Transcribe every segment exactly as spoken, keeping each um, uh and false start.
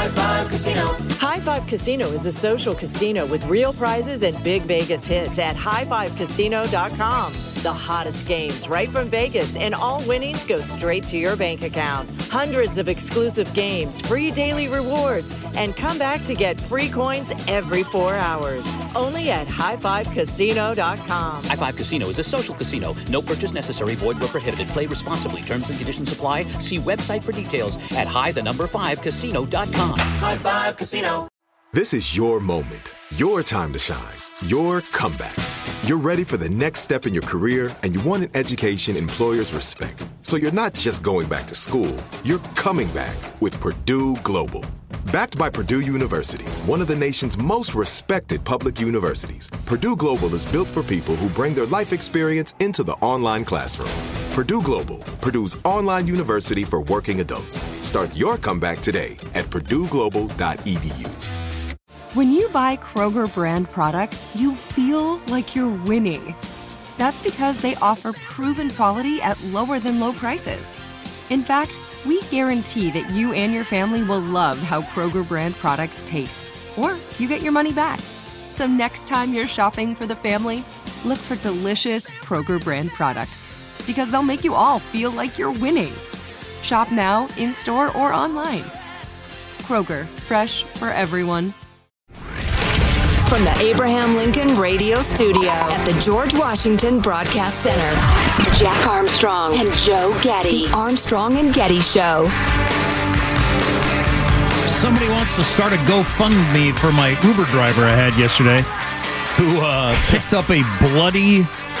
High Five Casino. High Five Casino is a social casino with real prizes and big Vegas hits at high five casino dot com. The hottest games right from Vegas, and all winnings go straight to your bank account. Hundreds of exclusive games, free daily rewards, and come back to get free coins every four hours. Only at high five casino dot com. High Five Casino is a social casino. No purchase necessary. Void where prohibited. Play responsibly. Terms and conditions apply. See website for details at high the number five casino dot com. High Five Casino. This is your moment, your time to shine, your comeback. You're ready for the next step in your career, and you want an education employers respect. So you're not just going back to school, you're coming back with Purdue Global. Backed by Purdue University, one of the nation's most respected public universities, Purdue Global is built for people who bring their life experience into the online classroom. Purdue Global, Purdue's online university for working adults. Start your comeback today at purdue global dot e d u. When you buy Kroger brand products, you feel like you're winning. That's because they offer proven quality at lower than low prices. In fact, we guarantee that you and your family will love how Kroger brand products taste, or you get your money back. So next time you're shopping for the family, look for delicious Kroger brand products, because they'll make you all feel like you're winning. Shop now, in-store, or online. Kroger, fresh for everyone. From the Abraham Lincoln Radio Studio at the George Washington Broadcast Center, Jack Armstrong and Joe Getty. The Armstrong and Getty Show. Somebody wants to start a GoFundMe for my Uber driver I had yesterday, who uh, picked up a bloody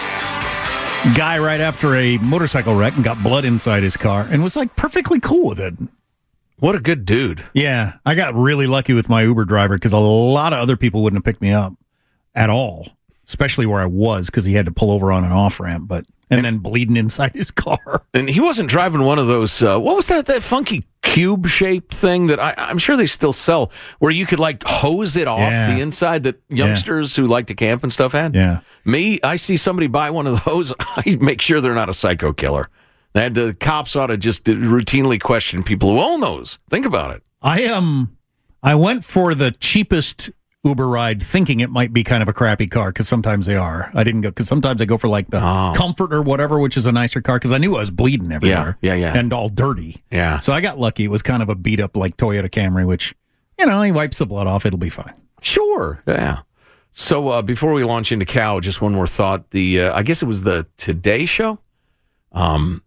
guy right after a motorcycle wreck and got blood inside his car and was like perfectly cool with it. What a good dude. Yeah, I got really lucky with my Uber driver because a lot of other people wouldn't have picked me up at all, especially where I was because he had to pull over on an off-ramp, but and, and then bleeding inside his car. And he wasn't driving one of those, uh, what was that, that funky cube-shaped thing that I, I'm sure they still sell, where you could like hose it off Yeah. the inside that youngsters yeah. who like to camp and stuff had? Yeah. Me, I see somebody buy one of those, I make sure they're not a psycho killer. And the cops ought to just routinely question people who own those. Think about it. I um, I went for the cheapest Uber ride, thinking it might be kind of a crappy car because sometimes they are. I didn't go because sometimes I go for like the oh. Comfort or whatever, which is a nicer car because I knew I was bleeding everywhere. Yeah, yeah, yeah, and all dirty. Yeah. So I got lucky. It was kind of a beat up like Toyota Camry, which you know he wipes the blood off. It'll be fine. Sure. Yeah. So uh, before we launch into Cow, just one more thought. The uh, I guess it was the Today Show. Um.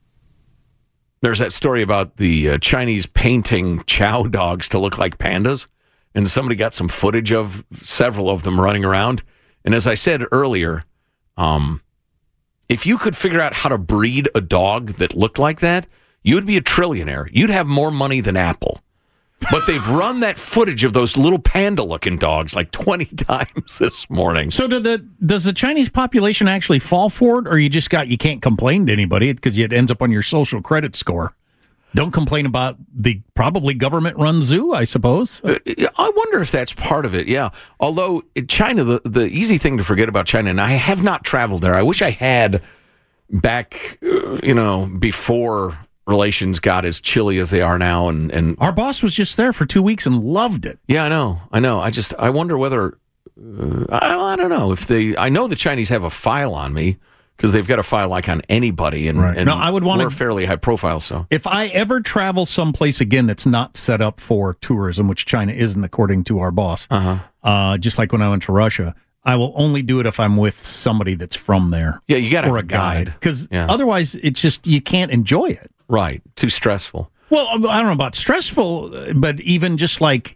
There's that story about the uh, Chinese painting chow dogs to look like pandas, and somebody got some footage of several of them running around. And as I said earlier, um, if you could figure out how to breed a dog that looked like that, you'd be a trillionaire. You'd have more money than Apple. But they've run that footage of those little panda-looking dogs like twenty times this morning. So do the, does the Chinese population actually fall for it, or you just got you can't complain to anybody because it ends up on your social credit score? Don't complain about the probably government-run zoo, I suppose. Uh, I wonder if that's part of it, yeah. Although China, the, the easy thing to forget about China, and I have not traveled there. I wish I had back, uh, you know, before relations got as chilly as they are now, and, and our boss was just there for two weeks and loved it. Yeah, I know, I know. I just I wonder whether uh, I, I don't know if they. I know the Chinese have a file on me because they've got a file like on anybody, and, right. and no, I would want we're fairly high profile. So if I ever travel someplace again that's not set up for tourism, which China isn't, according to our boss, uh-huh. uh, just like when I went to Russia, I will only do it if I'm with somebody that's from there. Yeah, you got to or have a guide because yeah. otherwise it's just you can't enjoy it. Right. Too stressful. Well, I don't know about stressful, but even just like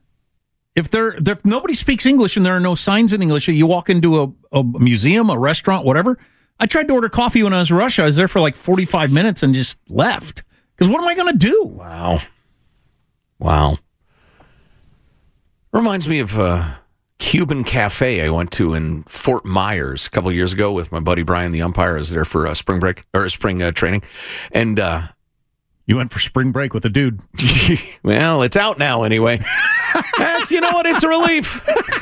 if there, if nobody speaks English and there are no signs in English, you walk into a, a museum, a restaurant, whatever. I tried to order coffee when I was in Russia. I was there for like forty-five minutes and just left. Because what am I going to do? Wow. Wow. Reminds me of a Cuban cafe I went to in Fort Myers a couple of years ago with my buddy Brian, the umpire. I was there for uh, spring break or spring uh, training. And uh, you went for spring break with a dude. Well, it's out now anyway. That's, you know what? It's a relief.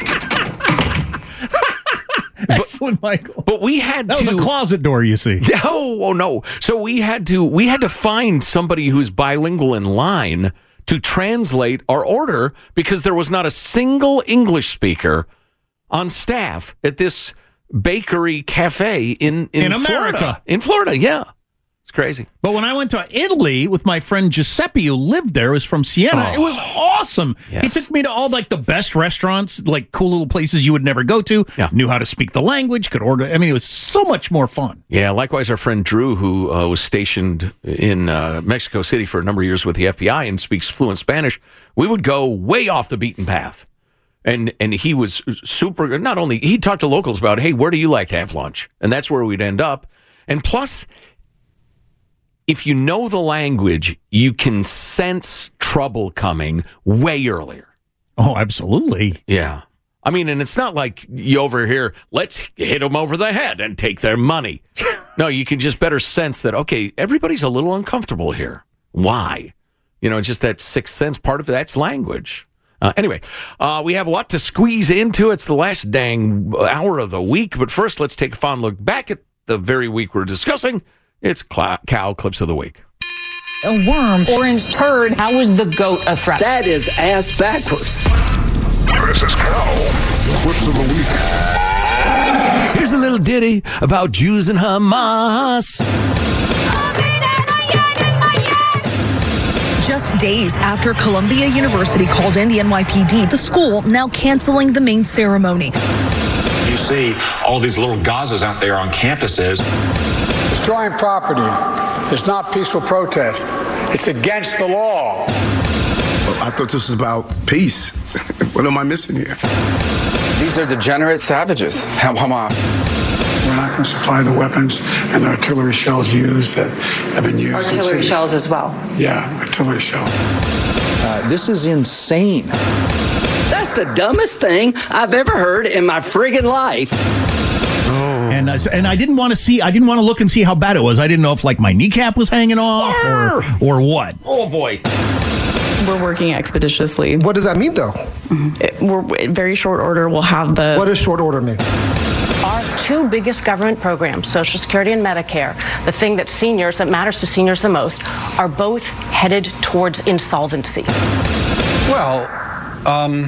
Excellent, but, Michael. But we had that to. That was a closet door, you see. Oh, oh, no. So we had to. We had to find somebody who's bilingual in line to translate our order because there was not a single English speaker on staff at this bakery cafe in, in, In Florida. America. In Florida, yeah. It's crazy. But when I went to Italy with my friend Giuseppe, who lived there, was from Siena. Oh. It was awesome. Yes. He took me to all like the best restaurants, like cool little places you would never go to. Yeah. Knew how to speak the language, could order. I mean, it was so much more fun. Yeah, likewise, our friend Drew, who uh, was stationed in uh, Mexico City for a number of years with the F B I and speaks fluent Spanish, we would go way off the beaten path. And and he was super, not only, he talked to locals about, hey, where do you like to have lunch? And that's where we'd end up. And plus, if you know the language, you can sense trouble coming way earlier. Oh, absolutely. Yeah. I mean, and it's not like you over here, let's hit them over the head and take their money. No, you can just better sense that, okay, everybody's a little uncomfortable here. Why? You know, just that sixth sense part of that's language. Uh, anyway, uh, we have a lot to squeeze into. It's the last dang hour of the week. But first, let's take a fond look back at the very week we're discussing. It's Cl- Cow Clips of the Week. A worm, orange turd. How is the goat a threat? That is ass backwards. This is Cow Clips of the Week. Here's a little ditty about Jews and Hamas. Just days after Columbia University called in the N Y P D, the school now canceling the main ceremony. You see all these little Gazas out there on campuses. Destroying property is not peaceful protest. It's against the law. Well, I thought this was about peace. What am I missing here? These are degenerate savages. Hamas. We're not going to supply the weapons and the artillery shells used that have been used. Artillery shells as well. Yeah, artillery shells. Uh, this is insane. That's the dumbest thing I've ever heard in my friggin' life. And I, and I didn't want to see, I didn't want to look and see how bad it was. I didn't know if like my kneecap was hanging off or, or what. Oh, boy. We're working expeditiously. What does that mean, though? Mm-hmm. It, we're in very short order. We'll have the. What does short order mean? Our two biggest government programs, Social Security and Medicare, the thing that seniors, that matters to seniors the most, are both headed towards insolvency. Well, um,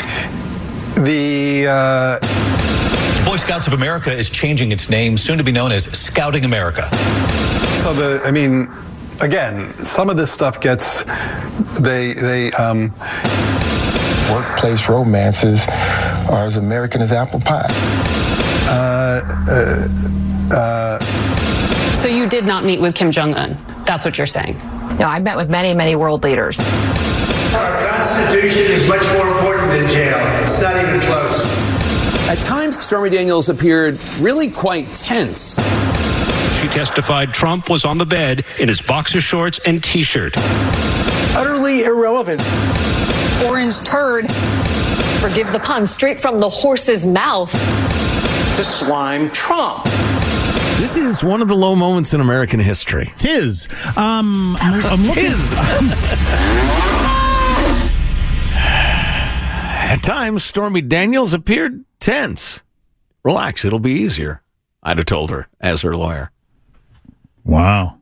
the. Uh Boy Scouts of America is changing its name, soon to be known as Scouting America. So the, I mean, again, some of this stuff gets, they, they, um. Workplace romances are as American as apple pie. Uh, uh, uh. So you did not meet with Kim Jong-un? That's what you're saying? No, I met with many, many world leaders. Our Constitution is much more important than jail. It's not even close. At times, Stormy Daniels appeared really quite tense. She testified Trump was on the bed in his boxer shorts and T-shirt. Utterly irrelevant. Orange turd. Forgive the pun, straight from the horse's mouth. To slime Trump. This is one of the low moments in American history. Tis. Um, I'm, I'm looking. Tis. At times, Stormy Daniels appeared tense. Relax, it'll be easier, I'd have told her as her lawyer. Wow.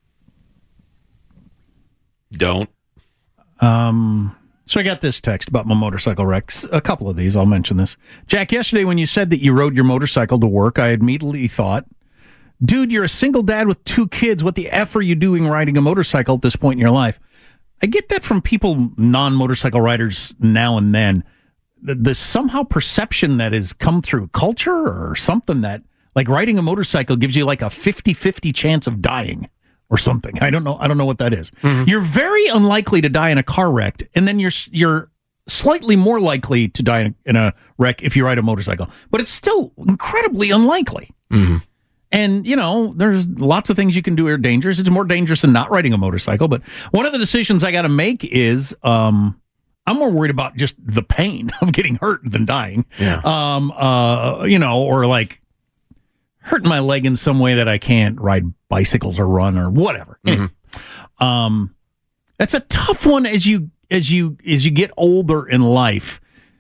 Don't. Um. So I got this text about my motorcycle wrecks. A couple of these, I'll mention this. Jack, yesterday when you said that you rode your motorcycle to work, I immediately thought, dude, you're a single dad with two kids. What the F are you doing riding a motorcycle at this point in your life? I get that from people, non-motorcycle riders now and then. The, the somehow perception that has come through culture or something that, like riding a motorcycle gives you like a fifty-fifty chance of dying or something. I don't know. I don't know what that is. Mm-hmm. You're very unlikely to die in a car wreck, and then you're you're slightly more likely to die in a, in a wreck if you ride a motorcycle. But it's still incredibly unlikely. Mm-hmm. And, you know, there's lots of things you can do are dangerous. It's more dangerous than not riding a motorcycle. But one of the decisions I got to make is um, I'm more worried about just the pain of getting hurt than dying. Yeah. Um, uh, you know, or like hurting my leg in some way that I can't ride bicycles or run or whatever. Mm-hmm. Anyway, um, that's a tough one as you as you as you get older in life.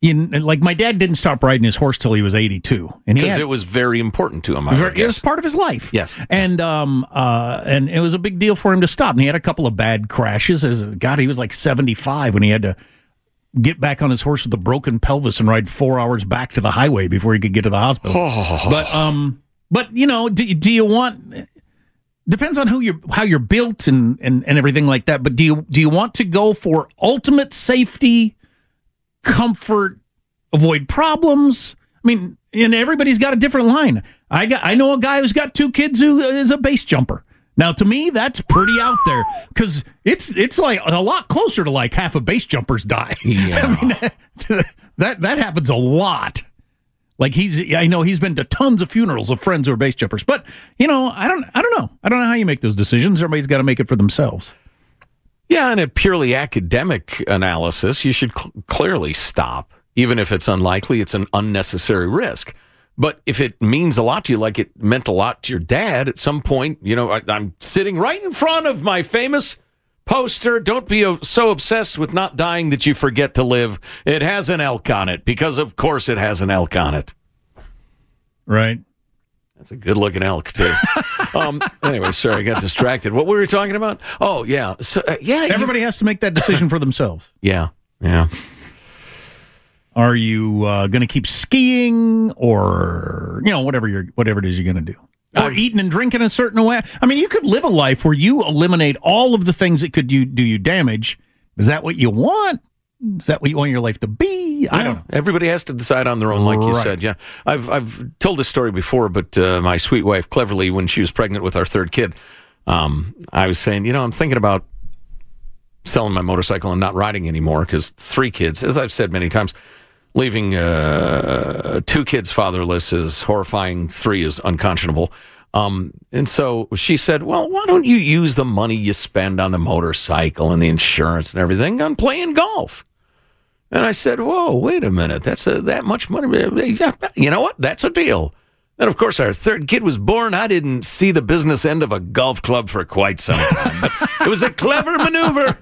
You, like my dad didn't stop riding his horse till he was eighty-two, and he Because had, it was very important to him. I very, would it was guess. part of his life. Yes, and um, uh, and it was a big deal for him to stop. And he had a couple of bad crashes. As God, he was like seventy-five when he had to get back on his horse with a broken pelvis and ride four hours back to the highway before he could get to the hospital. Oh. But um, but you know, do, do you want? Depends on who you're, how you're built, and, and and everything like that. But do you do you want to go for ultimate safety, comfort? Avoid problems. I mean, and everybody's got a different line. I got, I know a guy who's got two kids who is a base jumper. Now, to me, that's pretty out there because it's it's like a lot closer to like half of base jumpers die. Yeah. I mean, that, that that happens a lot. Like he's, I know he's been to tons of funerals of friends who are base jumpers. But you know, I don't, I don't know. I don't know how you make those decisions. Everybody's got to make it for themselves. Yeah, in a purely academic analysis, you should cl- clearly stop. Even if it's unlikely, it's an unnecessary risk. But if it means a lot to you, like it meant a lot to your dad, at some point, you know, I, I'm sitting right in front of my famous poster. Don't be so obsessed with not dying that you forget to live. It has an elk on it, because of course it has an elk on it. Right. That's a good-looking elk, too. um, anyway, sorry, I got distracted. What were we talking about? Oh, yeah. So, uh, yeah. Everybody has to make that decision for themselves. Yeah, yeah. Are you uh, going to keep skiing, or you know whatever you're whatever it is you're going to do, or eating and drinking a certain way? I mean, you could live a life where you eliminate all of the things that could do, do you damage. Is that what you want? Is that what you want your life to be? I Yeah, don't know. Everybody has to decide on their own, like you Right. said. Yeah, I've I've told this story before, but uh, my sweet wife, cleverly, when she was pregnant with our third kid, um, I was saying, you know, I'm thinking about selling my motorcycle and not riding anymore because three kids, as I've said many times. Leaving uh, two kids fatherless is horrifying. Three is unconscionable. Um, and so she said, well, why don't you use the money you spend on the motorcycle and the insurance and everything on playing golf? And I said, whoa, wait a minute. That's a, that much money. You know what? That's a deal. And, of course, our third kid was born. I didn't see the business end of a golf club for quite some time. But it was a clever maneuver.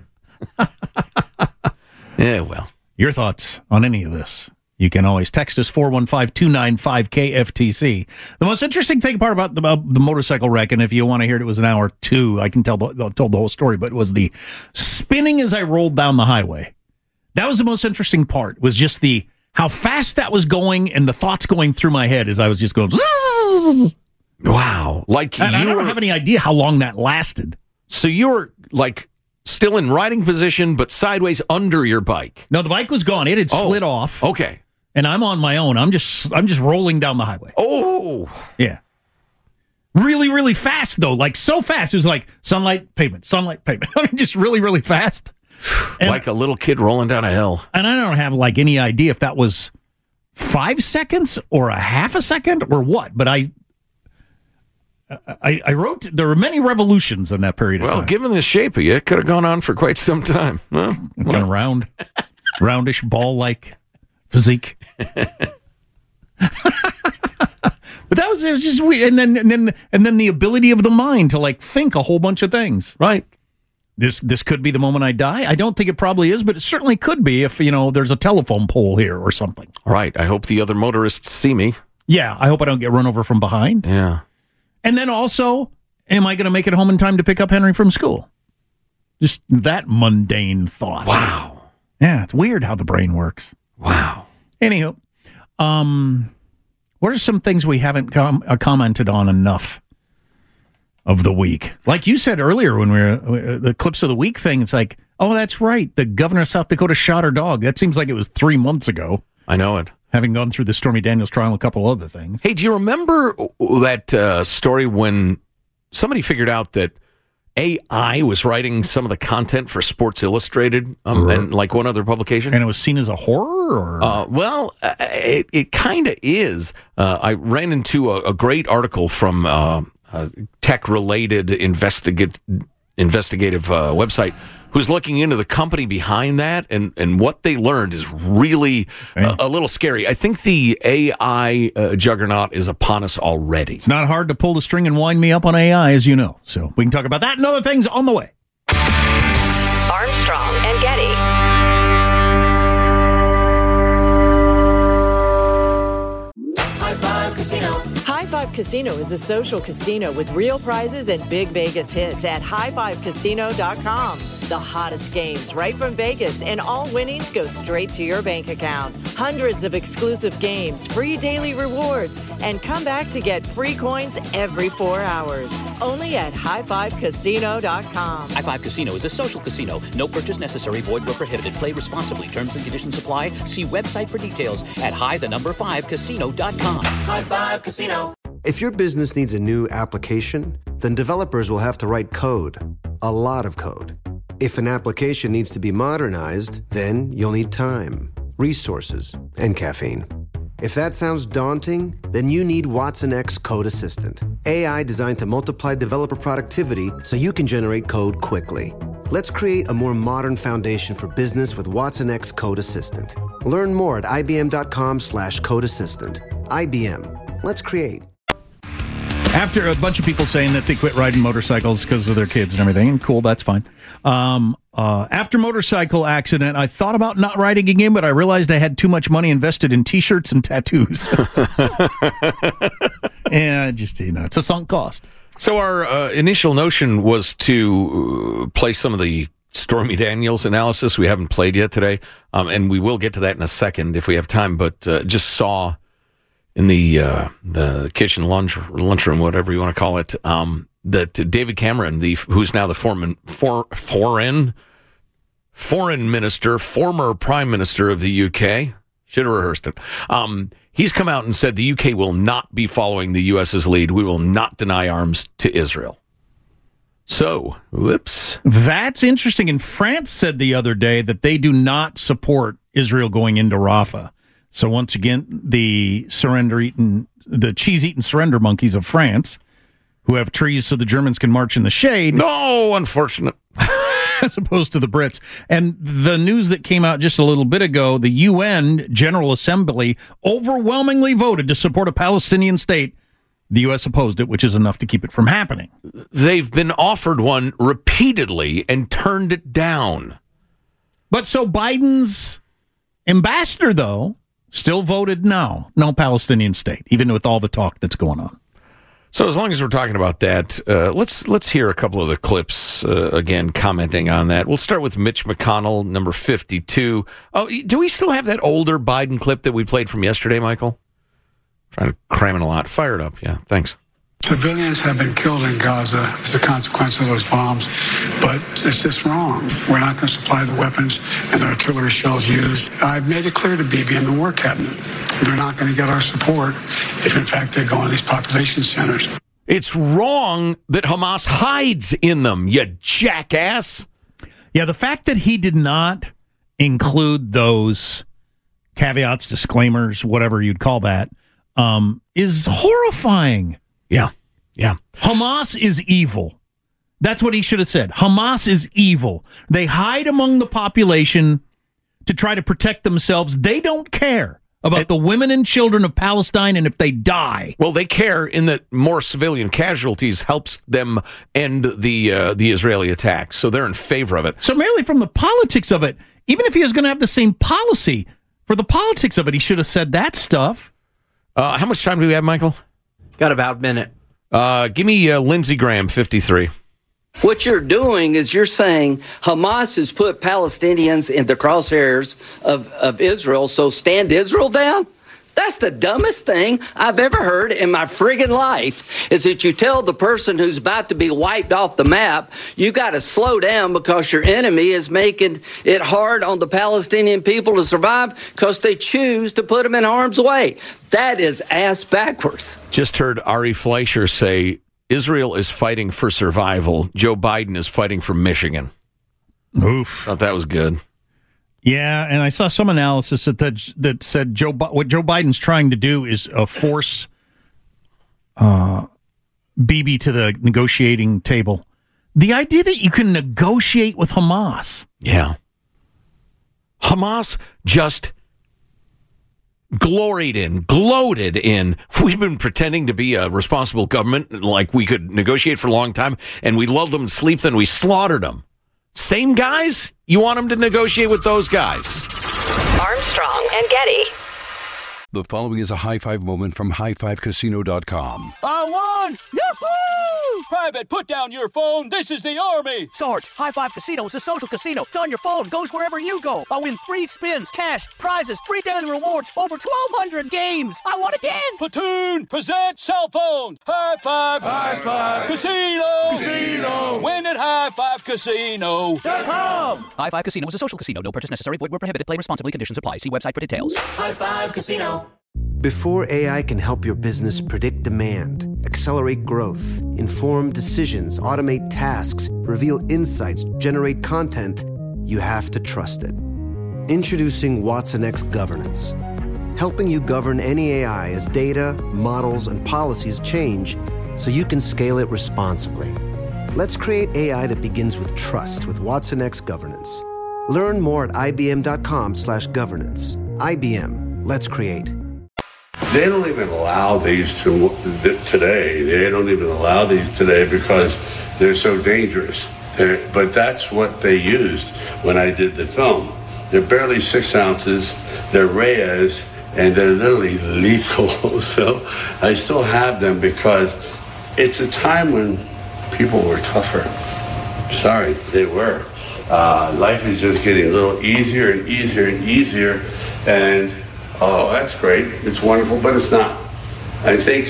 Yeah, well. Your thoughts on any of this? You can always text us four one five, two nine five, K F T C. The most interesting thing part about the, about the motorcycle wreck, and if you want to hear it, it was an hour two. I can tell the, told the whole story, but it was the spinning as I rolled down the highway. That was the most interesting part. Was just the how fast that was going and the thoughts going through my head as I was just going. Wow! Like and you I don't were, have any idea how long that lasted. So you were like. Still in riding position, but sideways under your bike. No, the bike was gone. It had Oh, slid off. Okay. And I'm on my own. I'm just I'm just rolling down the highway. Oh. Yeah. Really, really fast, though. Like, so fast. It was like sunlight, pavement, sunlight, pavement. I mean, just really, really fast. And, like a little kid rolling down a hill. and I don't have, like, any idea if that was five seconds or a half a second or what. But I I, I wrote, there were many revolutions in that period of Well, time. given the shape of you, it could have gone on for quite some time. Well, Kind of round, roundish, ball-like physique. But that was, it was just weird. And then, and then, and then the ability of the mind to like think a whole bunch of things. Right. This, this could be the moment I die. I don't think it probably is, but it certainly could be if, you know, there's a telephone pole here or something. Right. I hope the other motorists see me. Yeah. I hope I don't get run over from behind. Yeah. And then also, am I going to make it home in time to pick up Henry from school? Just that mundane thought. Wow. Yeah, it's weird how the brain works. Wow. Anywho, um, what are some things we haven't com- uh, commented on enough of the week? Like you said earlier when we were uh, the clips of the week thing, it's like, oh, that's right. The governor of South Dakota shot her dog. That seems like it was three months ago. I know it. Having gone through the Stormy Daniels trial and a couple other things. Hey, do you remember that uh, story when somebody figured out that A I was writing some of the content for Sports Illustrated um, and like one other publication? And it was seen as a horror? Or? Uh, well, uh, it, it kind of is. Uh, I ran into a, a great article from uh, a tech-related investigate, investigative uh, website who's looking into the company behind that, and, and what they learned is really a, a little scary. I think the A I uh, juggernaut is upon us already. It's not hard to pull the string and wind me up on A I, as you know. So we can talk about that and other things on the way. Armstrong and Getty. Casino is a social casino with real prizes and big Vegas hits at high five casino dot com. The hottest games right from Vegas, and all winnings go straight to your bank account. Hundreds of exclusive games, free daily rewards, and come back to get free coins every four hours. Only at high five casino dot com. high five Casino is a social casino. No purchase necessary. Void where prohibited. Play responsibly. Terms and conditions apply. See website for details at high the number five casino dot com. High Five Casino. If your business needs a new application, then developers will have to write code. A lot of code. If an application needs to be modernized, then you'll need time, resources, and caffeine. If that sounds daunting, then you need Watson X Code Assistant. A I designed to multiply developer productivity so you can generate code quickly. Let's create a more modern foundation for business with Watson X Code Assistant. Learn more at ibm.com slash code assistant. I B M. Let's create. After a bunch of people saying that they quit riding motorcycles because of their kids and everything, and cool, that's fine. Um, uh, after motorcycle accident, I thought about not riding again, but I realized I had too much money invested in T-shirts and tattoos. And just, you know, it's a sunk cost. So our uh, initial notion was to uh, play some of the Stormy Daniels analysis we haven't played yet today, um, and we will get to that in a second if we have time, but uh, just saw in the uh, the kitchen lunch lunchroom, whatever you want to call it, um, that David Cameron, the who's now the foreign for, foreign foreign minister, former prime minister of the U K, should have rehearsed it. Um, he's come out and said the U K will not be following the U S's lead. We will not deny arms to Israel. So, whoops. That's interesting. And France said the other day that they do not support Israel going into Rafah. So once again, the surrender-eating, the cheese-eating surrender monkeys of France, who have trees so the Germans can march in the shade. No, unfortunate. As opposed to the Brits. And the news that came out just a little bit ago, the U N General Assembly overwhelmingly voted to support a Palestinian state. The U S opposed it, which is enough to keep it from happening. They've been offered one repeatedly and turned it down. But so Biden's ambassador, though, still voted no, no Palestinian state, even with all the talk that's going on. So as long as we're talking about that, uh, let's let's hear a couple of the clips, uh, again, commenting on that. We'll start with Mitch McConnell, number fifty-two. Oh, do we still have that older Biden clip that we played from yesterday, Michael? Trying to cram in a lot. Fire it up. Yeah, thanks. Civilians have been killed in Gaza as a consequence of those bombs, but it's just wrong. We're not going to supply the weapons and the artillery shells used. I've made it clear to Bibi and the War Cabinet, they're not going to get our support if, in fact, they go in these population centers. It's wrong that Hamas hides in them, you jackass. Yeah, the fact that he did not include those caveats, disclaimers, whatever you'd call that, um, is horrifying. Yeah, yeah. Hamas is evil. That's what he should have said. Hamas is evil. They hide among the population to try to protect themselves. They don't care about and, the women and children of Palestine and if they die. Well, they care in that more civilian casualties helps them end the uh, the Israeli attack. So they're in favor of it. So merely from the politics of it, even if he was going to have the same policy, for the politics of it, he should have said that stuff. Uh, how much time do we have, Michael? Got about a minute. Uh, give me uh, Lindsey Graham, fifty-three. What you're doing is you're saying Hamas has put Palestinians in the crosshairs of, of Israel, so stand Israel down? That's the dumbest thing I've ever heard in my friggin' life, is that you tell the person who's about to be wiped off the map, you got to slow down because your enemy is making it hard on the Palestinian people to survive because they choose to put them in harm's way. That is ass backwards. Just heard Ari Fleischer say, Israel is fighting for survival. Joe Biden is fighting for Michigan. Oof. Thought that was good. Yeah, and I saw some analysis that that, that said Joe what Joe Biden's trying to do is uh, force uh, Bibi to the negotiating table. The idea that you can negotiate with Hamas. Yeah. Hamas just gloried in, gloated in, we've been pretending to be a responsible government, like we could negotiate for a long time, and we lulled them to sleep, then we slaughtered them. Same guys? You want them to negotiate with those guys? Armstrong and Getty. The following is a high five moment from high five casino dot com. I won! Yahoo! Private, put down your phone. This is the Army. Sarge, High Five Casino is a social casino. It's on your phone. Goes wherever you go. I win free spins, cash, prizes, free daily rewards, over twelve hundred games. I won again. Platoon, present cell phone. High Five. High Five. Casino. Casino. Win at high five casino dot com. High Five Casino is a social casino. No purchase necessary. Void where prohibited. Play responsibly. Conditions apply. See website for details. High Five Casino. Before A I can help your business predict demand, accelerate growth, inform decisions, automate tasks, reveal insights, generate content, you have to trust it. Introducing Watson X Governance, helping you govern any A I as data, models, and policies change so you can scale it responsibly. Let's create A I that begins with trust with Watson X Governance. Learn more at I B M dot com slash governance. I B M, let's create. They don't even allow these to today. They don't even allow these today because they're so dangerous. They're, but that's what they used when I did the film. They're barely six ounces. They're Reyes, and they're literally lethal. So I still have them because it's a time when people were tougher. Sorry, they were. Uh, life is just getting a little easier and easier and easier, and oh, that's great. It's wonderful, but it's not. I think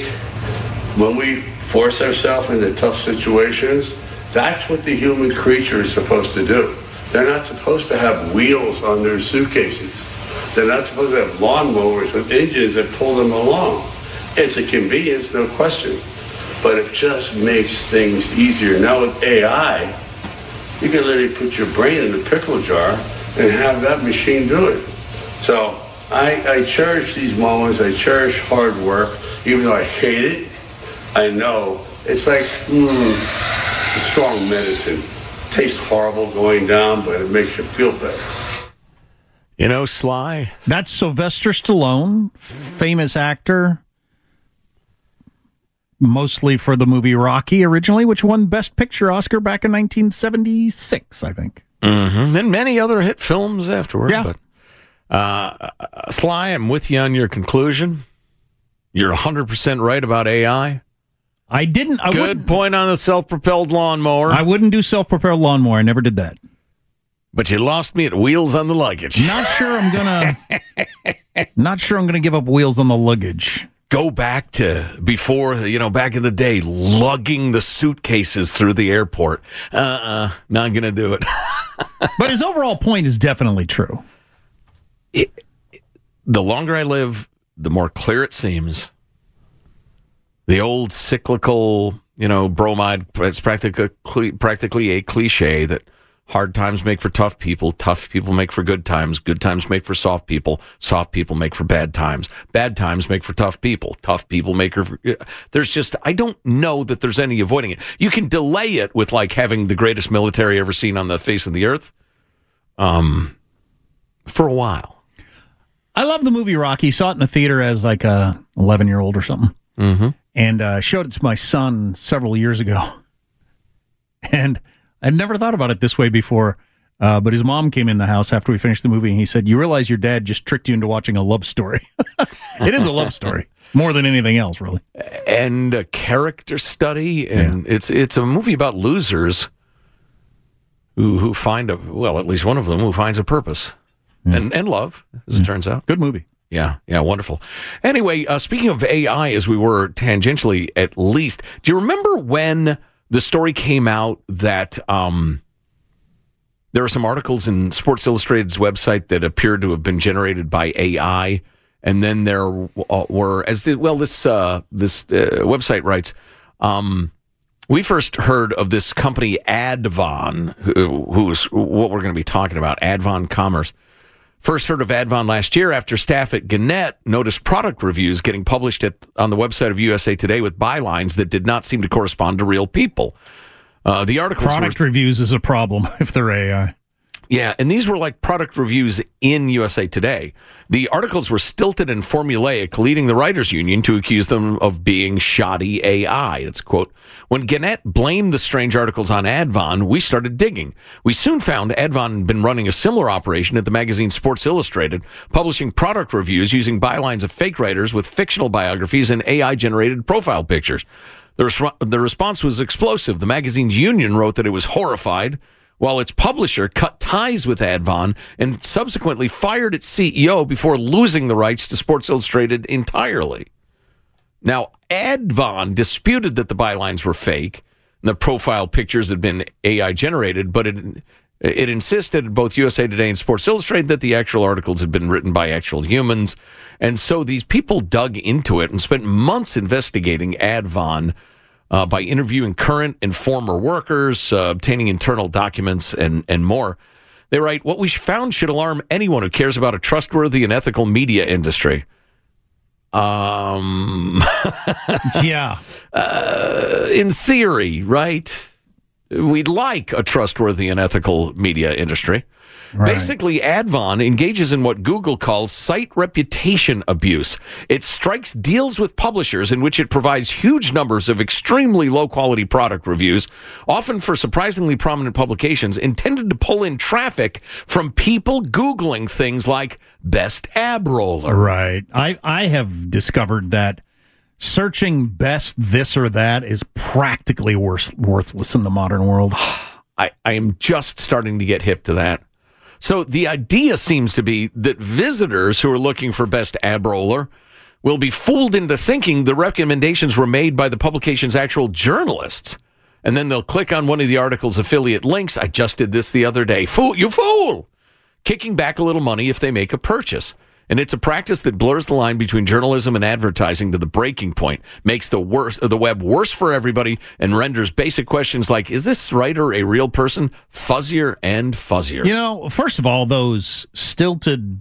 when we force ourselves into tough situations, that's what the human creature is supposed to do. They're not supposed to have wheels on their suitcases. They're not supposed to have lawnmowers with engines that pull them along. It's a convenience, no question, but it just makes things easier. Now with A I, you can literally put your brain in a pickle jar and have that machine do it. So I, I cherish these moments. I cherish hard work, even though I hate it. I know it's like mm, strong medicine. It tastes horrible going down, but it makes you feel better. You know, Sly? That's Sylvester Stallone, famous actor, mostly for the movie Rocky originally, which won Best Picture Oscar back in nineteen seventy-six, I think. Mm-hmm. And many other hit films afterward. Yeah. But Uh, Sly, I'm with you on your conclusion. You're one hundred percent right about A I. I didn't. I Good point on the self-propelled lawnmower. I wouldn't do self-propelled lawnmower. I never did that. But you lost me at wheels on the luggage. Not sure I'm gonna. not sure I'm gonna give up wheels on the luggage. Go back to before, you know, back in the day, lugging the suitcases through the airport. Uh-uh, not gonna do it. But his overall point is definitely true. It, the longer I live, the more clear it seems. The old cyclical, you know, bromide, it's practically, practically a cliche that hard times make for tough people, tough people make for good times, good times make for soft people, soft people make for bad times, bad times make for tough people, tough people make for... There's just, I don't know that there's any avoiding it. You can delay it with like having the greatest military ever seen on the face of the earth um, for a while. I love the movie Rocky. Saw it in the theater as like a eleven-year-old or something. Mm-hmm. And uh, showed it to my son several years ago. And I'd never thought about it this way before. Uh, but his mom came in the house after we finished the movie, and he said, "You realize your dad just tricked you into watching a love story." It is a love story, more than anything else, really. And a character study. And yeah. it's it's a movie about losers who, who find, a well, at least one of them, who finds a purpose. Yeah. And and love, as it yeah. turns out. Good movie. Yeah, yeah, wonderful. Anyway, uh, speaking of A I, as we were tangentially at least, do you remember when the story came out that um, there are some articles in Sports Illustrated's website that appeared to have been generated by A I, and then there uh, were, as the, well, this uh, this uh, website writes, um, we first heard of this company Advon, who, who's what we're going to be talking about, Advon Commerce. First heard of Advon last year after staff at Gannett noticed product reviews getting published at, on the website of U S A Today with bylines that did not seem to correspond to real people. Uh, the articles Product were, reviews is a problem if they're A I. Yeah, and these were like product reviews in U S A Today. The articles were stilted and formulaic, leading the Writers Union to accuse them of being shoddy A I. It's a quote, "When Gannett blamed the strange articles on Advon, we started digging. We soon found Advon had been running a similar operation at the magazine Sports Illustrated, publishing product reviews using bylines of fake writers with fictional biographies and A I-generated profile pictures. The, res- the response was explosive. The magazine's union wrote that it was horrified, while its publisher cut ties with Advon and subsequently fired its C E O before losing the rights to Sports Illustrated entirely." Now, Advon disputed that the bylines were fake and the profile pictures had been A I generated, but it it insisted, both U S A Today and Sports Illustrated, that the actual articles had been written by actual humans. And so these people dug into it and spent months investigating Advon, Uh, by interviewing current and former workers, uh, obtaining internal documents, and, and more. They write, "What we found should alarm anyone who cares about a trustworthy and ethical media industry." Um, yeah. Uh, in theory, right? We'd like a trustworthy and ethical media industry. Right. Basically, Advon engages in what Google calls site reputation abuse. It strikes deals with publishers in which it provides huge numbers of extremely low-quality product reviews, often for surprisingly prominent publications, intended to pull in traffic from people Googling things like best ab roller. Right. I, I have discovered that searching best this or that is practically worth, worthless in the modern world. I, I am just starting to get hip to that. So the idea seems to be that visitors who are looking for best ab roller will be fooled into thinking the recommendations were made by the publication's actual journalists. And then they'll click on one of the article's affiliate links. I just did this the other day. Fool, you fool! Kicking back a little money if they make a purchase. And it's a practice that blurs the line between journalism and advertising to the breaking point, makes the worst the web worse for everybody, and renders basic questions like, is this writer a real person, fuzzier and fuzzier. You know, first of all, those stilted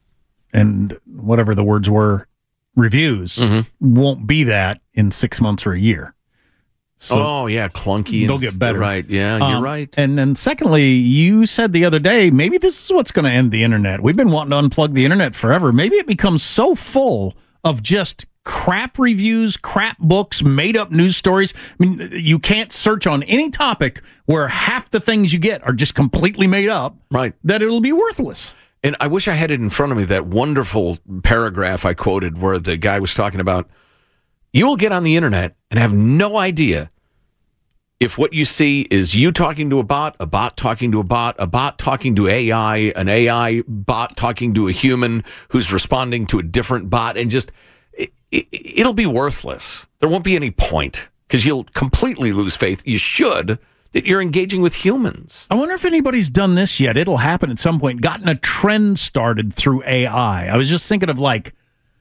and whatever the words were, reviews mm-hmm. won't be that in six months or a year. So oh, yeah, clunky. They'll get better. Right, yeah, you're um, right. And then secondly, you said the other day, maybe this is what's going to end the internet. We've been wanting to unplug the internet forever. Maybe it becomes so full of just crap reviews, crap books, made-up news stories. I mean, you can't search on any topic where half the things you get are just completely made up. Right. That it'll be worthless. And I wish I had it in front of me, that wonderful paragraph I quoted where the guy was talking about, you will get on the internet and have no idea if what you see is you talking to a bot, a bot talking to a bot, a bot talking to A I, an A I bot talking to a human who's responding to a different bot, and just, it, it, it'll be worthless. There won't be any point because you'll completely lose faith. You should, that you're engaging with humans. I wonder if anybody's done this yet. It'll happen at some point. Gotten a trend started through A I. I was just thinking of like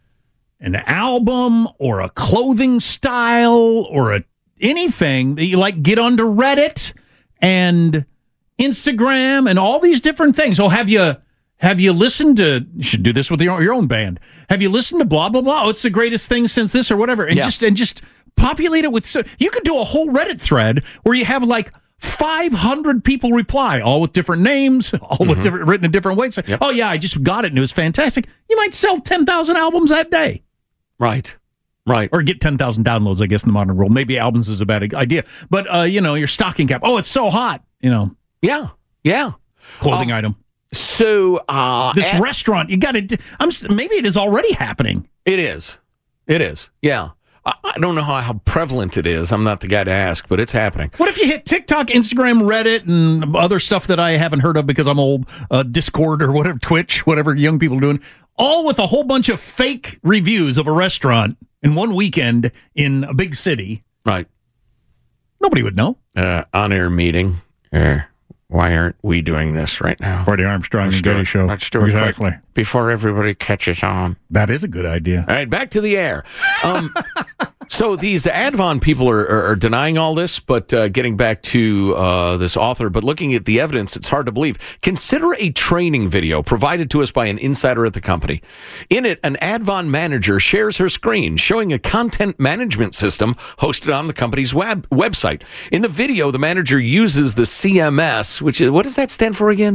an album or a clothing style or a anything that you like, get onto Reddit and Instagram and all these different things. Oh, have you have you listened to, you should do this with your, your own band. Have you listened to blah, blah, blah? Oh, it's the greatest thing since this or whatever. And yeah. just and just populate it with, so you could do a whole Reddit thread where you have like five hundred people reply, all with different names, all mm-hmm. with different, written in different ways. Yep. Oh, yeah, I just got it and it was fantastic. You might sell ten thousand albums that day. Right. Right. Or get ten thousand downloads, I guess, in the modern world. Maybe albums is a bad idea. But, uh, you know, your stocking cap. Oh, it's so hot. You know. Yeah. Yeah. Clothing uh, item. So, uh, this at, restaurant, you got to, I'm maybe it is already happening. It is. It is. Yeah. I, I don't know how, how prevalent it is. I'm not the guy to ask, but it's happening. What if you hit TikTok, Instagram, Reddit, and other stuff that I haven't heard of because I'm old, uh, Discord or whatever, Twitch, whatever young people are doing, all with a whole bunch of fake reviews of a restaurant in one weekend in a big city. Right. Nobody would know. Uh, on-air meeting. Uh, why aren't we doing this right now? For the Armstrong and Getty Show. Let's do it exactly. quick before everybody catches on. That is a good idea. All right, back to the air. Um, so these Advon people are, are, are denying all this, but uh, getting back to uh, this author, but looking at the evidence, it's hard to believe. Consider a training video provided to us by an insider at the company. In it, an Advon manager shares her screen showing a content management system hosted on the company's web website. In the video, the manager uses the C M S, which is, what does that stand for again?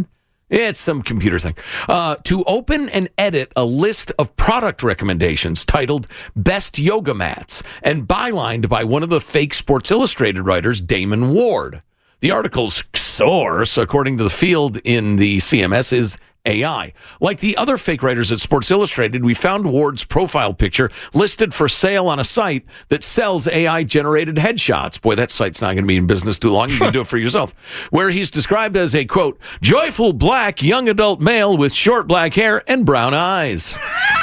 It's some computer thing. Uh, to open and edit a list of product recommendations titled Best Yoga Mats and bylined by one of the fake Sports Illustrated writers, Damon Ward. The article's source, according to the field in the C M S, is A I. Like the other fake writers at Sports Illustrated, we found Ward's profile picture listed for sale on a site that sells A I-generated headshots. Boy, that site's not going to be in business too long. You can do it for yourself. Where he's described as a, quote, joyful black young adult male with short black hair and brown eyes.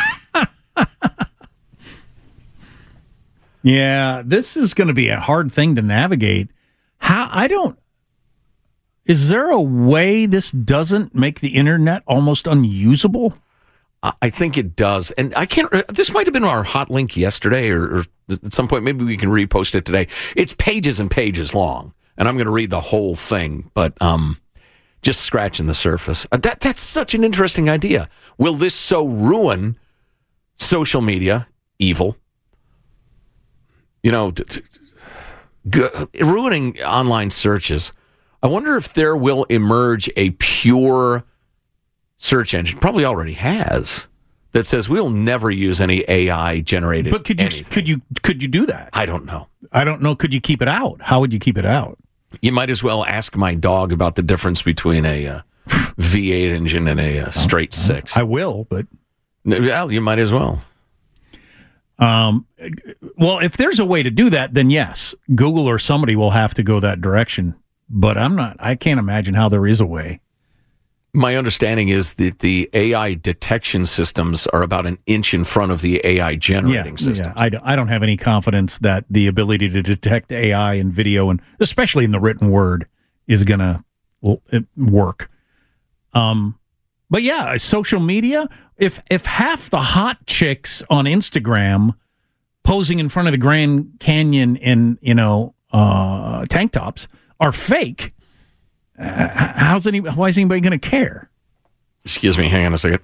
Yeah, this is going to be a hard thing to navigate. How I don't... Is there a way this doesn't make the internet almost unusable? I think it does. And I can't, this might have been our hot link yesterday or, or at some point, maybe we can repost it today. It's pages and pages long, and I'm going to read the whole thing, but um, just scratching the surface. Uh, that That's such an interesting idea. Will this so ruin social media, evil? You know, t- t- g- ruining online searches. I wonder if there will emerge a pure search engine, probably already has, that says we'll never use any A I generated. But could you anything. could you could you do that? I don't know. I don't know. Could you keep it out? How would you keep it out? You might as well ask my dog about the difference between a uh, V eight engine and a uh, straight six. I will, but well, you might as well. Um, well, if there's a way to do that, then yes, Google or somebody will have to go that direction. But I'm not, I can't imagine how there is a way. My understanding is that the A I detection systems are about an inch in front of the A I generating yeah, systems. Yeah. I, don't, I don't have any confidence that the ability to detect A I in video, and especially in the written word, is going to work. Um, but yeah, social media, if if half the hot chicks on Instagram posing in front of the Grand Canyon in, you know, uh, tank tops are fake, uh, how's any, why is anybody going to care? Excuse me, hang on a second.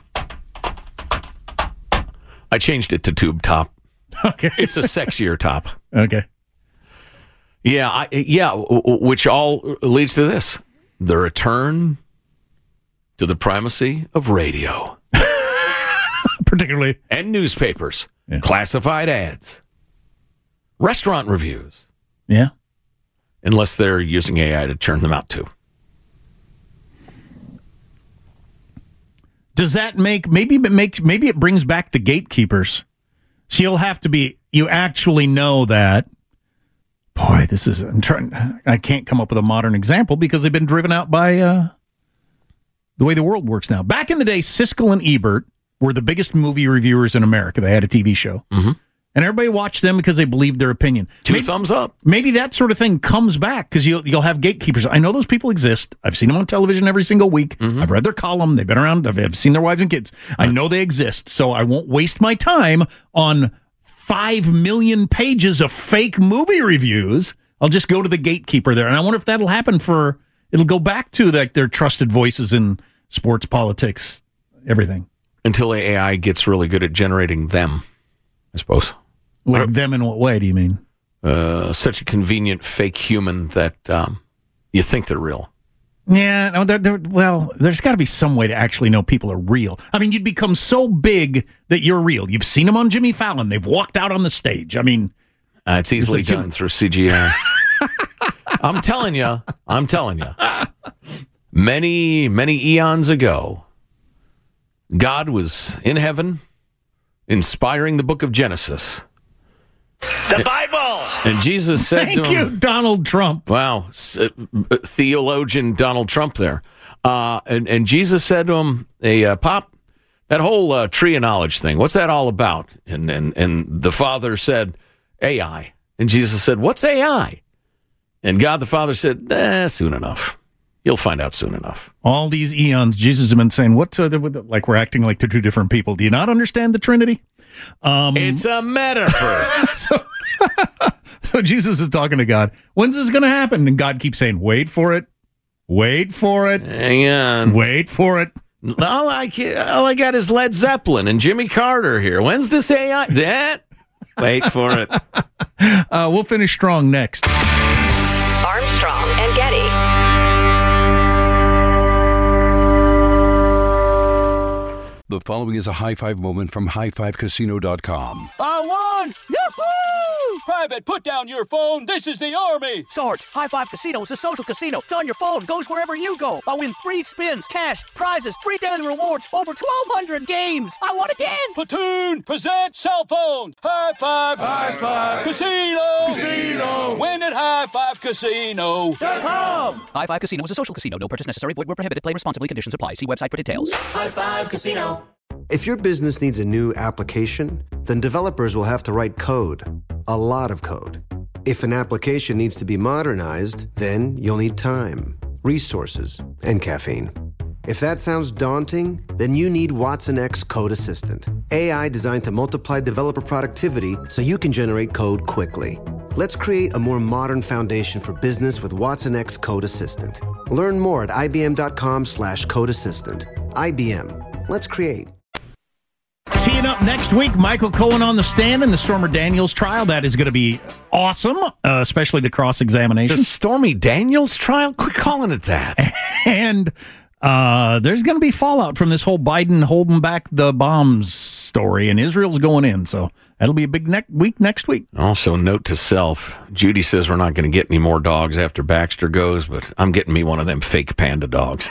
I changed it to tube top. Okay. It's a sexier top. Okay. Yeah, I, yeah, which all leads to this. The return to the primacy of radio. Particularly. And newspapers. Yeah. Classified ads. Restaurant reviews. Yeah. Unless they're using A I to churn them out too. Does that make, maybe it makes, maybe it brings back the gatekeepers. So you'll have to be, you actually know that, boy, this is, I'm trying, I can't come up with a modern example because they've been driven out by uh, the way the world works now. Back in the day, Siskel and Ebert were the biggest movie reviewers in America. They had a T V show. Mm-hmm. And everybody watched them because they believed their opinion. Two maybe, thumbs up. Maybe that sort of thing comes back because you'll, you'll have gatekeepers. I know those people exist. I've seen them on television every single week. Mm-hmm. I've read their column. They've been around. I've, I've seen their wives and kids. I know they exist. So I won't waste my time on five million pages of fake movie reviews. I'll just go to the gatekeeper there. And I wonder if that'll happen for, it'll go back to like their trusted voices in sports, politics, everything. Until A I gets really good at generating them, I suppose. Like them in what way do you mean? Uh, such a convenient fake human that um, you think they're real. Yeah, no, they're, they're, well, there's got to be some way to actually know people are real. I mean, you'd become so big that you're real. You've seen them on Jimmy Fallon. They've walked out on the stage. I mean... Uh, it's easily it's like done you... through C G I. I'm telling you. I'm telling you. Many, many eons ago, God was in heaven inspiring the book of Genesis. The Bible! And Jesus said Thank to him... Thank you, Donald Trump. Wow. Theologian Donald Trump there. Uh, and, and Jesus said to him, hey, uh, Pop, that whole uh, tree of knowledge thing, what's that all about? And, and, and the Father said, A I. And Jesus said, what's A I? And God the Father said, eh, soon enough. You'll find out soon enough. All these eons, Jesus has been saying, "What? Uh, like we're acting like they're two different people. Do you not understand the Trinity?" Um, it's a metaphor. so, so Jesus is talking to God. When's this going to happen? And God keeps saying, "Wait for it. Wait for it. Hang on. Wait for it." All I, all I got is Led Zeppelin and Jimmy Carter here. When's this A I? That? Wait for it. Uh, we'll finish strong next. Armstrong and Getty. The following is a high five moment from high five casino dot com. I won! Yahoo! Private, put down your phone. This is the Army. Sarge, High Five Casino is a social casino. It's on your phone, goes wherever you go. I win free spins, cash, prizes, free daily rewards, over twelve hundred games. I won again. Platoon, present cell phone. High Five. High Five. Casino. Casino. Win at high five casino dot com. High Five Casino is a social casino. No purchase necessary. Void where prohibited. Play responsibly. Conditions apply. See website for details. High Five Casino. If your business needs a new application, then developers will have to write code, a lot of code. If an application needs to be modernized, then you'll need time, resources, and caffeine. If that sounds daunting, then you need Watson X Code Assistant, A I designed to multiply developer productivity so you can generate code quickly. Let's create a more modern foundation for business with Watson X Code Assistant. Learn more at ibm.com slash code assistant. I B M. Let's create. Teeing up next week, Michael Cohen on the stand in the Stormy Daniels trial. That is going to be awesome, uh, especially the cross-examination. The Stormy Daniels trial? Quit calling it that. And uh, there's going to be fallout from this whole Biden holding back the bombs story, and Israel's going in, so that'll be a big ne- week next week. Also, note to self, Judy says we're not going to get any more dogs after Baxter goes, but I'm getting me one of them fake panda dogs.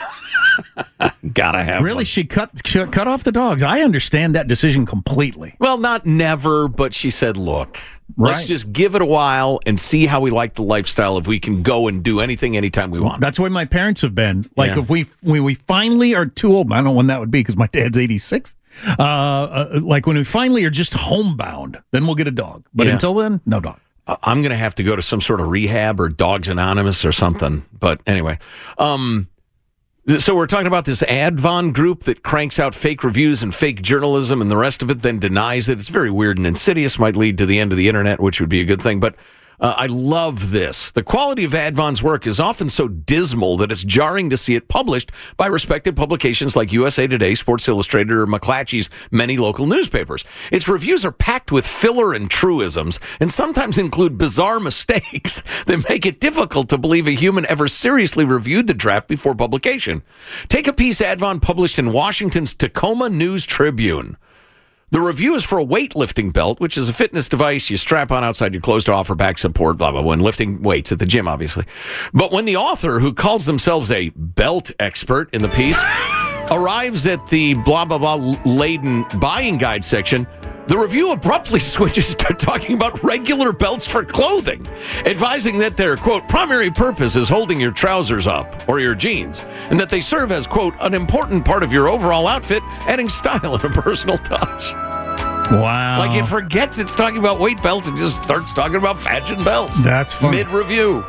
Gotta have Really? one. She cut, she cut off the dogs. I understand that decision completely. Well, not never, but she said, look, let's Right. just give it a while and see how we like the lifestyle if we can go and do anything anytime we want. That's the way my parents have been. Like, Yeah. if we, when we finally are too old, I don't know when that would be because my dad's eighty-six. Uh, uh, like, when we finally are just homebound, then we'll get a dog. But Yeah. until then, no dog. Uh, I'm going to have to go to some sort of rehab or Dogs Anonymous or something. But anyway, um, th- so we're talking about this Advon group that cranks out fake reviews and fake journalism and the rest of it, then denies it. It's very weird and insidious, might lead to the end of the internet, which would be a good thing. But uh, I love this. The quality of Advon's work is often so dismal that it's jarring to see it published by respected publications like U S A Today, Sports Illustrated, or McClatchy's many local newspapers. Its reviews are packed with filler and truisms, and sometimes include bizarre mistakes that make it difficult to believe a human ever seriously reviewed the draft before publication. Take a piece Advon published in Washington's Tacoma News Tribune. The review is for a weightlifting belt, which is a fitness device you strap on outside your clothes to offer back support, blah, blah, when lifting weights at the gym, obviously. But when the author, who calls themselves a belt expert in the piece, arrives at the blah, blah, blah laden buying guide section, the review abruptly switches to talking about regular belts for clothing, advising that their, quote, primary purpose is holding your trousers up or your jeans, and that they serve as, quote, an important part of your overall outfit, adding style and a personal touch. Wow. Like it forgets it's talking about weight belts and just starts talking about fashion belts. That's funny. Mid-review.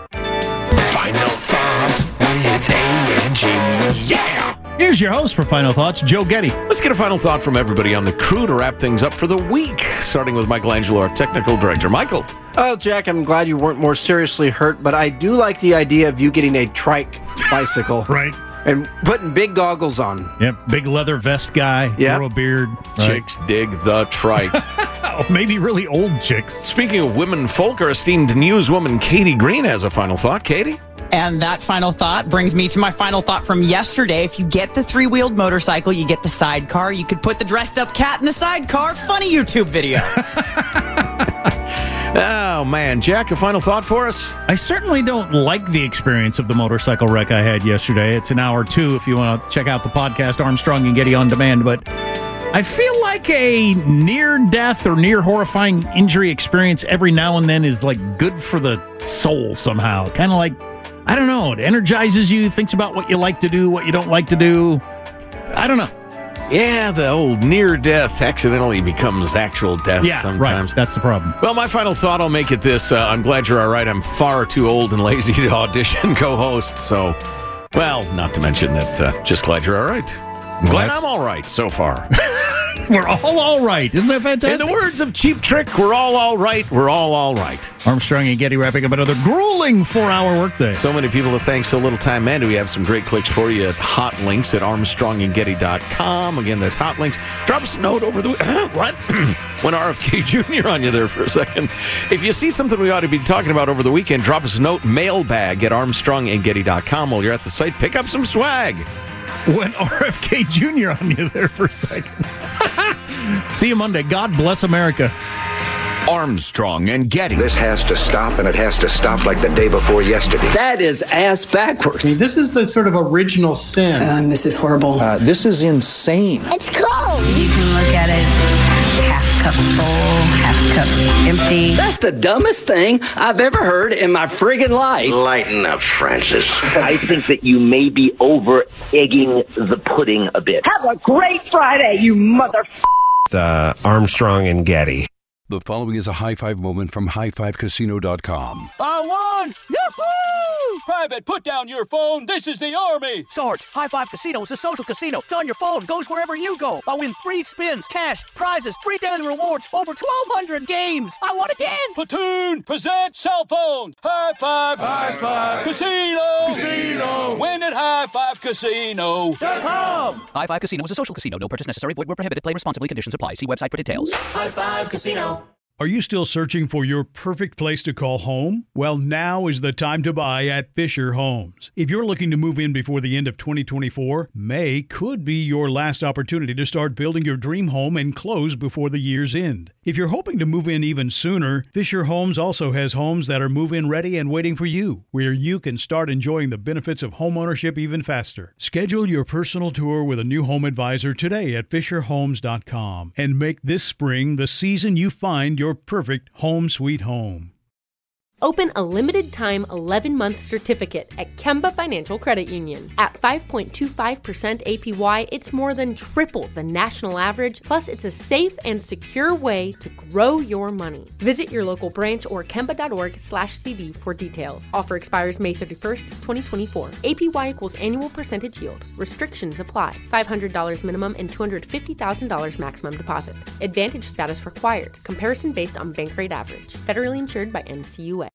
Final thoughts with A and G. Yeah! Here's your host for Final Thoughts, Joe Getty. Let's get a final thought from everybody on the crew to wrap things up for the week, starting with Michelangelo, our technical director. Michael. Oh, Jack, I'm glad you weren't more seriously hurt, but I do like the idea of you getting a trike bicycle. Right. And putting big goggles on. Yep, big leather vest guy, Yep. little beard. Right. Chicks dig the trike. Oh, maybe really old chicks. Speaking of women folk, our esteemed newswoman Katie Green has a final thought. Katie? And that final thought brings me to my final thought from yesterday. If you get the three-wheeled motorcycle, you get the sidecar. You could put the dressed-up cat in the sidecar. Funny YouTube video. Oh, man. Jack, a final thought for us? I certainly don't like the experience of the motorcycle wreck I had yesterday. It's an hour two if you want to check out the podcast, Armstrong and Getty On Demand. But I feel like a near-death or near-horrifying injury experience every now and then is, like, good for the soul somehow. Kind of like, I don't know, it energizes you, thinks about what you like to do, what you don't like to do. I don't know. Yeah, the old near death accidentally becomes actual death Yeah, sometimes. right. That's the problem. Well, my final thought, I'll make it this. Uh, I'm glad you're all right. I'm far too old and lazy to audition co-host. So, well, not to mention that, uh, just glad you're all right. I'm Well, glad that's- I'm all right so far. We're all all right. Isn't that fantastic? In the words of Cheap Trick, we're all all right. We're all all right. Armstrong and Getty wrapping up another grueling four-hour workday. So many people to thank, so little time. Man, do we have some great clicks for you at hot links at armstrong and getty dot com. Again, that's hot links. Drop us a note over the what? Went R F K Junior on you there for a second. If you see something we ought to be talking about over the weekend, drop us a note, mailbag at armstrong and getty dot com. While you're at the site, pick up some swag. Went R F K Junior on you there for a second. See you Monday. God bless America. Armstrong and Getty. This has to stop, and it has to stop like the day before yesterday. That is ass backwards. I mean, this is the sort of original sin. Um, this is horrible. Uh, this is insane. It's cold. You can look at it half cup full, half cup empty. That's the dumbest thing I've ever heard in my friggin' life. Lighten up, Francis. I think that you may be over egging the pudding a bit. Have a great Friday, you mother. The Armstrong and Getty. The following is a high five moment from high five casino dot com. I won! Yahoo! Private, put down your phone. This is the Army. Sarge, High Five Casino is a social casino. It's on your phone, goes wherever you go. I win free spins, cash, prizes, free daily rewards, over twelve hundred games. I won again. Platoon, present cell phone. High Five. High Five. Casino. Casino. Win at high five casino dot com. High Five Casino is a social casino. No purchase necessary. Void where prohibited. Play responsibly. Conditions apply. See website for details. High Five Casino. Are you still searching for your perfect place to call home? Well, now is the time to buy at Fisher Homes. If you're looking to move in before the end of twenty twenty-four, May could be your last opportunity to start building your dream home and close before the year's end. If you're hoping to move in even sooner, Fisher Homes also has homes that are move-in ready and waiting for you, where you can start enjoying the benefits of homeownership even faster. Schedule your personal tour with a new home advisor today at fisher homes dot com and make this spring the season you find your perfect home sweet home. Open a limited-time eleven-month certificate at Kemba Financial Credit Union. At five point two five percent A P Y, it's more than triple the national average, plus it's a safe and secure way to grow your money. Visit your local branch or kemba.org slash CD for details. Offer expires May thirty-first, twenty twenty-four. A P Y equals annual percentage yield. Restrictions apply. five hundred dollars minimum and two hundred fifty thousand dollars maximum deposit. Advantage status required. Comparison based on bank rate average. Federally insured by N C U A.